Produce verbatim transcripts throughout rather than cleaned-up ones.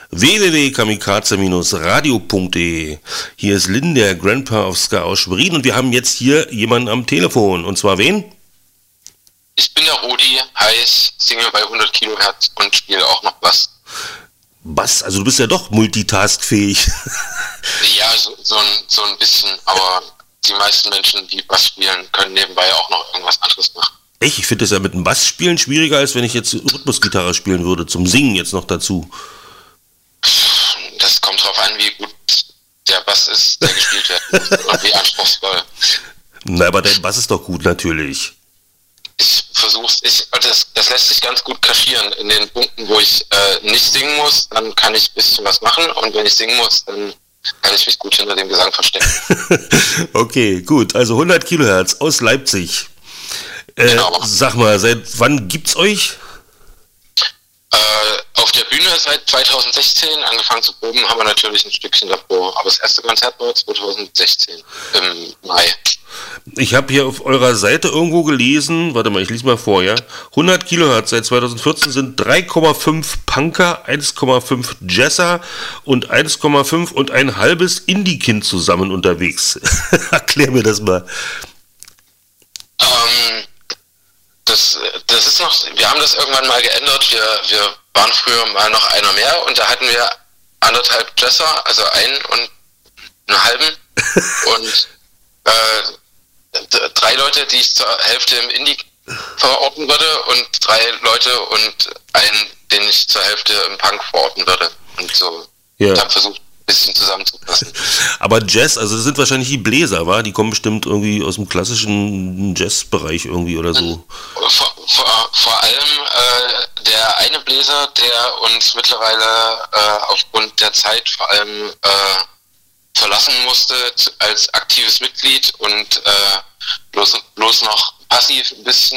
w w w punkt kamikaze radio punkt de. Hier ist Lynn, der Grandpa of Ska aus Schwerin, und wir haben jetzt hier jemanden am Telefon. Und zwar wen? Ich bin der Rudi, heiß, singe bei hundert Kilohertz und spiele auch noch Bass. Bass? Also du bist ja doch multitaskfähig. Ja, so, so, ein, so ein bisschen, aber die meisten Menschen, die Bass spielen, können nebenbei auch noch irgendwas anderes machen. Echt? Ich finde das ja mit dem Bass spielen schwieriger, als wenn ich jetzt Rhythmusgitarre spielen würde, zum Singen jetzt noch dazu. Das kommt drauf an, wie gut der Bass ist, der gespielt wird und wie anspruchsvoll. Na, aber dein Bass ist doch gut, natürlich. Ich versuch's, ich, das, das lässt sich ganz gut kaschieren. In den Punkten, wo ich äh, nicht singen muss, dann kann ich ein bisschen was machen, und wenn ich singen muss, dann kann ich mich gut hinter dem Gesang verstecken. Okay, gut. Also hundert Kilohertz aus Leipzig. Äh, Genau. Sag mal, seit wann gibt's euch? Äh, auf der Bühne seit zweitausendsechzehn, angefangen zu proben, haben wir natürlich ein Stückchen davor. Aber das erste Konzert war zweitausendsechzehn, im Mai. Ich habe hier auf eurer Seite irgendwo gelesen, warte mal, ich lese mal vor, ja. hundert Kilohertz seit zweitausendvierzehn sind drei Komma fünf Punker, eins Komma fünf Jazzer und eins Komma fünf und ein halbes Indie-Kind zusammen unterwegs. Erklär mir das mal. Ähm, das, das ist noch, wir haben das irgendwann mal geändert. Wir, wir waren früher mal noch einer mehr, und da hatten wir anderthalb Jazzer, also einen und einen halben und äh, d- drei Leute, die ich zur Hälfte im Indie verorten würde, und drei Leute und einen, den ich zur Hälfte im Punk verorten würde. Und so, Ja. ich habe versucht, ein bisschen zusammenzupassen. Aber Jazz, also das sind wahrscheinlich die Bläser, wa? Die kommen bestimmt irgendwie aus dem klassischen Jazzbereich irgendwie oder so. Vor, vor, vor allem äh, der eine Bläser, der uns mittlerweile äh, aufgrund der Zeit vor allem äh, verlassen musste als aktives Mitglied und äh, bloß, bloß noch passiv ein bisschen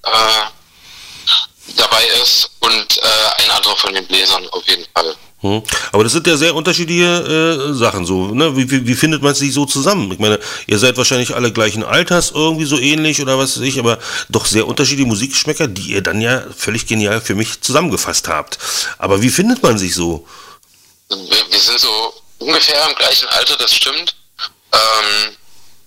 äh, dabei ist, und äh, ein anderer von den Bläsern auf jeden Fall. Hm. Aber das sind ja sehr unterschiedliche äh, Sachen, so, ne? Wie, wie, wie findet man sich so zusammen? Ich meine, ihr seid wahrscheinlich alle gleichen Alters, irgendwie so ähnlich oder was weiß ich, aber doch sehr unterschiedliche Musikgeschmäcker, die ihr dann ja völlig genial für mich zusammengefasst habt. Aber wie findet man sich so? Wir, wir sind so ungefähr im gleichen Alter, das stimmt. Ähm,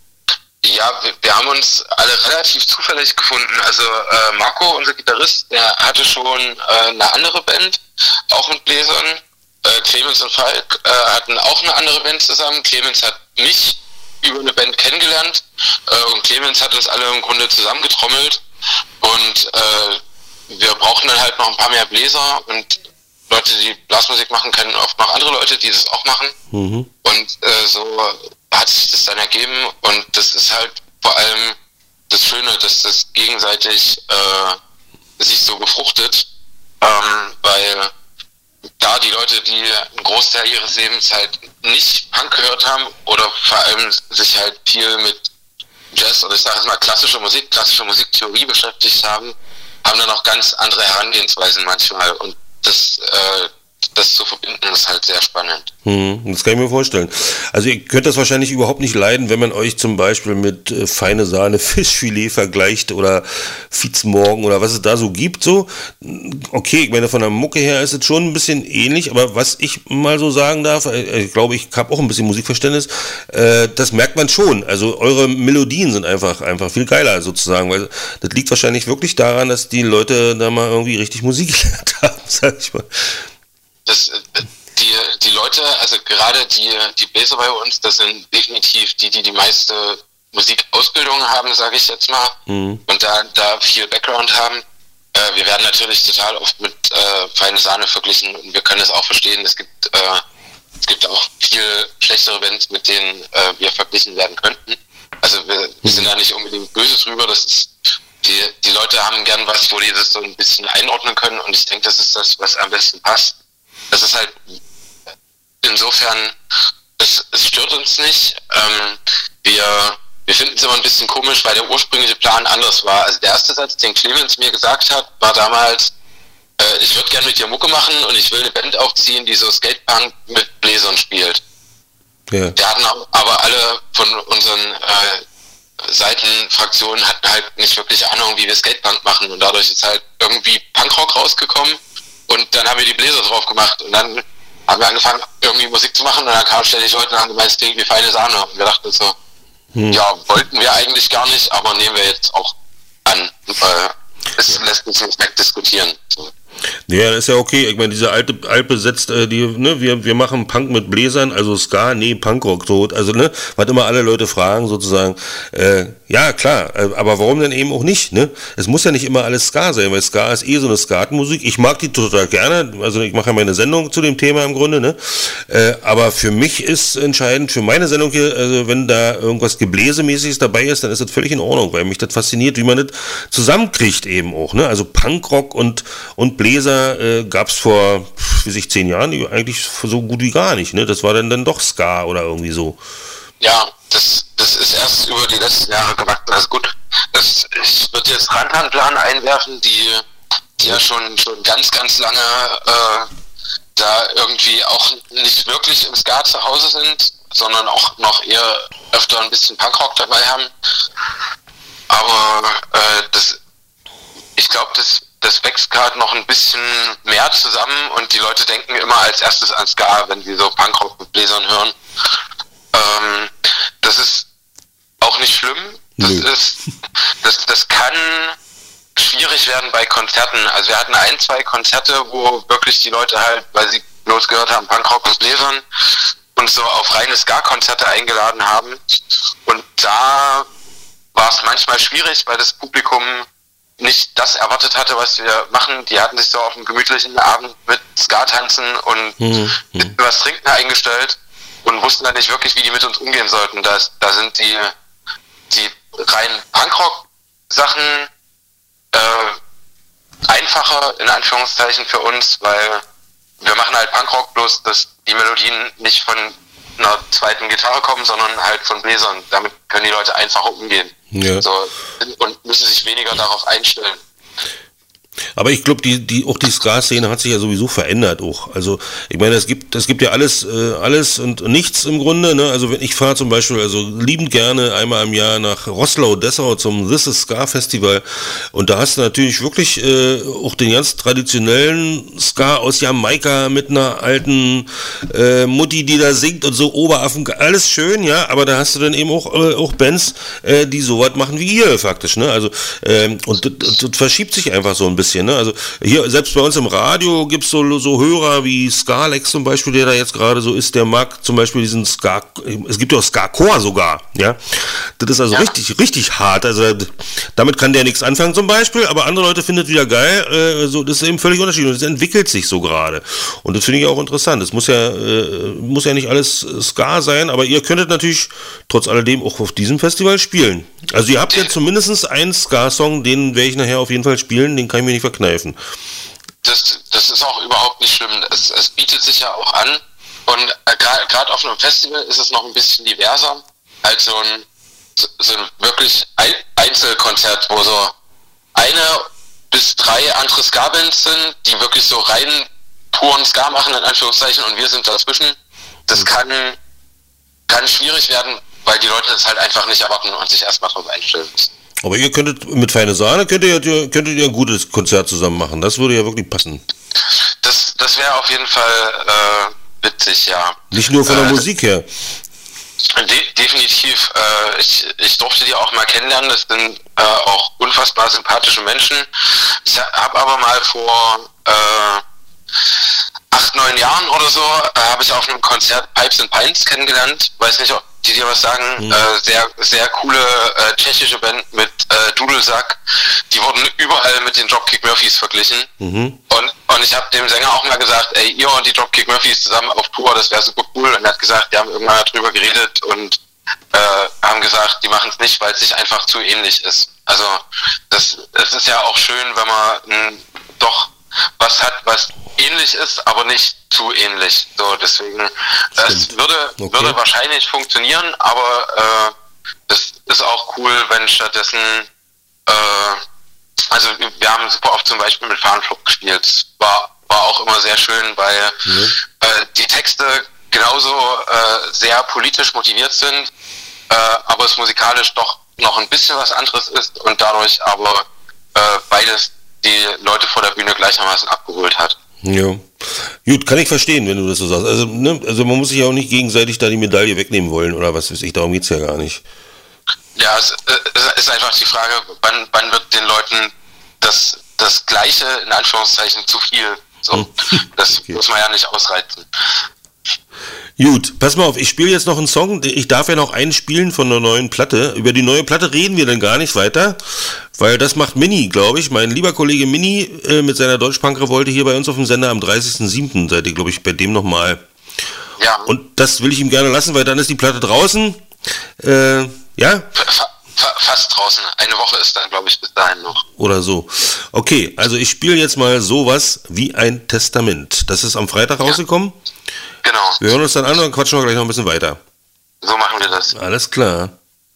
ja, wir, wir haben uns alle relativ zufällig gefunden. Also äh, Marco, unser Gitarrist, der hatte schon äh, eine andere Band, auch mit Bläsern. Äh, Clemens und Falk äh, hatten auch eine andere Band zusammen. Clemens hat mich über eine Band kennengelernt, äh, und Clemens hat uns alle im Grunde zusammengetrommelt, und äh, wir brauchten dann halt noch ein paar mehr Bläser, und Leute, die Blasmusik machen, kennen oft noch andere Leute, die das auch machen. Mhm. Und äh, so hat sich das dann ergeben, und das ist halt vor allem das Schöne, dass das gegenseitig äh, sich so befruchtet, ähm, weil da die Leute, die einen Großteil ihres Lebens halt nicht Punk gehört haben oder vor allem sich halt viel mit Jazz oder ich sage jetzt mal klassische Musik, klassische Musiktheorie beschäftigt haben, haben dann auch ganz andere Herangehensweisen manchmal, und das, äh, das zu verbinden ist halt sehr spannend. Hm, das kann ich mir vorstellen. Also ihr könnt das wahrscheinlich überhaupt nicht leiden, wenn man euch zum Beispiel mit äh, feine Sahne, Fischfilet vergleicht oder Fitzmorgen oder was es da so gibt. So, okay, ich meine, von der Mucke her ist es schon ein bisschen ähnlich, aber was ich mal so sagen darf, äh, ich glaube, ich habe auch ein bisschen Musikverständnis, äh, das merkt man schon. Also eure Melodien sind einfach, einfach viel geiler sozusagen, weil das liegt wahrscheinlich wirklich daran, dass die Leute da mal irgendwie richtig Musik gelernt haben, sag ich mal. Das, die, die Leute, also gerade die, die Bläser bei uns, das sind definitiv die, die die meiste Musikausbildung haben, sage ich jetzt mal, mhm. und da, da viel Background haben. Äh, wir werden natürlich total oft mit äh, feine Sahne verglichen, und wir können es auch verstehen. Es gibt, äh, es gibt auch viel schlechtere Bands, mit denen äh, wir verglichen werden könnten. Also wir, wir sind da nicht unbedingt böse drüber. Das ist, die, die Leute haben gern was, wo die das so ein bisschen einordnen können, und ich denke, das ist das, was am besten passt. Das ist halt insofern, es, es stört uns nicht. Ähm, wir, wir finden es immer ein bisschen komisch, weil der ursprüngliche Plan anders war. Also der erste Satz, den Clemens mir gesagt hat, war damals, äh, ich würde gerne mit dir Mucke machen, und ich will eine Band aufziehen, die so Skatepunk mit Bläsern spielt. Ja. Wir hatten auch, aber alle von unseren äh, Seitenfraktionen hatten halt nicht wirklich Ahnung, wie wir Skatepunk machen, und dadurch ist halt irgendwie Punkrock rausgekommen. Und dann haben wir die Bläser drauf gemacht, und dann haben wir angefangen, irgendwie Musik zu machen und dann kam ständig Leute und haben gemeint, es klingt wie feine Sahne. Und wir dachten so, hm. ja, wollten wir eigentlich gar nicht, aber nehmen wir jetzt auch an. Äh, es lässt sich nicht wegdiskutieren. So. Ja, das ist ja okay. Ich meine, diese alte Alpe setzt, äh, die, ne, wir, wir machen Punk mit Bläsern, also Ska, nee, Punkrock tot. Also, ne, was immer alle Leute fragen, sozusagen, äh, ja, klar, äh, aber warum denn eben auch nicht, ne? Es muss ja nicht immer alles Ska sein, weil Ska ist eh so eine Skatenmusik. Ich mag die total gerne, also ich mache ja meine Sendung zu dem Thema im Grunde, ne? Äh, aber für mich ist entscheidend, für meine Sendung hier, also wenn da irgendwas Gebläsemäßiges dabei ist, dann ist das völlig in Ordnung, weil mich das fasziniert, wie man das zusammenkriegt eben auch, ne? Also Punkrock und, und Bläser Bläser äh, gab es vor, wie sich zehn Jahren eigentlich so gut wie gar nicht, ne? Das war dann, dann doch Ska oder irgendwie so. Ja, das, das ist erst über die letzten Jahre gewachsen. Also gut, das, ich würde jetzt Rantanplan einwerfen, die, die ja schon, schon ganz, ganz lange äh, da irgendwie auch nicht wirklich im Ska zu Hause sind, sondern auch noch eher öfter ein bisschen Punkrock dabei haben. Aber äh, das, ich glaube, das das wächst gerade noch ein bisschen mehr zusammen und die Leute denken immer als erstes an Ska, wenn sie so Punkrock mit Bläsern hören. Ähm, das ist auch nicht schlimm. Das nee. ist, das, das kann schwierig werden bei Konzerten. Also wir hatten ein, zwei Konzerte, wo wirklich die Leute halt, weil sie bloß gehört haben, Punkrock mit Bläsern, und so auf reine Ska-Konzerte eingeladen haben. Und da war es manchmal schwierig, weil das Publikum nicht das erwartet hatte, was wir machen. Die hatten sich so auf einen gemütlichen Abend mit Ska-Tanzen und mhm. was Trinken eingestellt und wussten dann nicht wirklich, wie die mit uns umgehen sollten. Da, da sind die, die rein Punkrock-Sachen äh, einfacher, in Anführungszeichen, für uns, weil wir machen halt Punkrock, bloß dass die Melodien nicht von einer zweiten Gitarre kommen, sondern halt von Bläsern. Damit können die Leute einfacher umgehen. Ja. So, und müssen sich weniger darauf einstellen. Aber ich glaube, die, die, auch die Ska-Szene hat sich ja sowieso verändert auch. Also, ich meine, es gibt, es gibt ja alles, äh, alles und nichts im Grunde, ne? Also, wenn ich fahre zum Beispiel, also liebend gerne einmal im Jahr nach Roßlau-Dessau zum This is Ska Festival. Und da hast du natürlich wirklich äh, auch den ganz traditionellen Ska aus Jamaika mit einer alten äh, Mutti, die da singt und so Oberaffen, alles schön, ja, aber da hast du dann eben auch, äh, auch Bands, äh, die sowas machen wie ihr faktisch, ne? Also, ähm, und das, das verschiebt sich einfach so ein bisschen. Ne? Also hier, selbst bei uns im Radio gibt es so, so Hörer wie Skalex zum Beispiel, der da jetzt gerade so ist, der mag zum Beispiel diesen Ska, es gibt ja auch Ska-Chor sogar, ja. Das ist also ja. richtig, richtig hart, also damit kann der nichts anfangen zum Beispiel, aber andere Leute finden es wieder geil, äh, so, das ist eben völlig unterschiedlich und das entwickelt sich so gerade und das finde ich auch interessant, das muss ja, äh, muss ja nicht alles Ska sein, aber ihr könntet natürlich trotz alledem auch auf diesem Festival spielen. Also ihr habt ja zumindest einen Ska-Song, den werde ich nachher auf jeden Fall spielen, den kann ich mir nicht verkneifen. Das, das ist auch überhaupt nicht schlimm. Es, es bietet sich ja auch an. Und äh, gerade auf einem Festival ist es noch ein bisschen diverser als so ein, so ein wirklich ein Einzelkonzert, wo so eine bis drei andere Ska-Bands sind, die wirklich so rein puren Ska machen, in Anführungszeichen, und wir sind dazwischen. Das kann, kann schwierig werden, weil die Leute das halt einfach nicht erwarten und sich erstmal drauf einstellen müssen. Aber ihr könntet mit Feine Sahne, könntet ihr, könntet ihr ein gutes Konzert zusammen machen. Das würde ja wirklich passen. Das, das wäre auf jeden Fall äh, witzig, ja. Nicht nur von der äh, Musik her. De- definitiv. Äh, ich, ich durfte die auch mal kennenlernen. Das sind äh, auch unfassbar sympathische Menschen. Ich habe aber mal vor äh, acht, neun Jahren oder so, äh, habe ich auf einem Konzert Pipes and Pints kennengelernt. Weiß nicht, ob die dir was sagen. Mhm. Äh, sehr, sehr coole äh, tschechische Band mit äh, Dudelsack. Die wurden überall mit den Dropkick Murphys verglichen. Mhm. Und, und ich habe dem Sänger auch mal gesagt, ey, ihr und die Dropkick Murphys zusammen auf Tour, das wäre super cool. Und er hat gesagt, die haben irgendwann darüber geredet und äh, haben gesagt, die machen es nicht, weil es sich einfach zu ähnlich ist. Also das, das ist ja auch schön, wenn man mh, doch was hat, was ähnlich ist, aber nicht zu ähnlich. So, deswegen, es würde, okay. würde wahrscheinlich funktionieren, aber äh, es ist auch cool, wenn stattdessen, äh, also wir haben super oft zum Beispiel mit Fahnenflug gespielt. War, war auch immer sehr schön, weil mhm. äh, die Texte genauso äh, sehr politisch motiviert sind, äh, aber es musikalisch doch noch ein bisschen was anderes ist und dadurch aber äh, beides die Leute vor der Bühne gleichermaßen abgeholt hat. Ja. Gut, kann ich verstehen, wenn du das so sagst. Also, ne, also man muss sich ja auch nicht gegenseitig da die Medaille wegnehmen wollen oder was weiß ich, darum geht's ja gar nicht. Ja, es, es ist einfach die Frage, wann, wann wird den Leuten das, das Gleiche, in Anführungszeichen, zu viel. So, das okay. muss man ja nicht ausreizen. Gut, pass mal auf, ich spiele jetzt noch einen Song, ich darf ja noch einen spielen von der neuen Platte. Über die neue Platte reden wir dann gar nicht weiter, weil das macht Mini, glaube ich. Mein lieber Kollege Mini äh, mit seiner Deutschpunk-Revolte hier bei uns auf dem Sender am dreißigsten siebten seid ihr, glaube ich, bei dem nochmal. Ja. Und das will ich ihm gerne lassen, weil dann ist die Platte draußen. Äh, ja? Fast draußen. Eine Woche ist dann, glaube ich, bis dahin noch. Oder so. Okay, also ich spiele jetzt mal sowas wie ein Testament. Das ist am Freitag ja. rausgekommen. Genau. Wir hören uns dann an und dann quatschen wir gleich noch ein bisschen weiter. So machen wir das. Alles klar.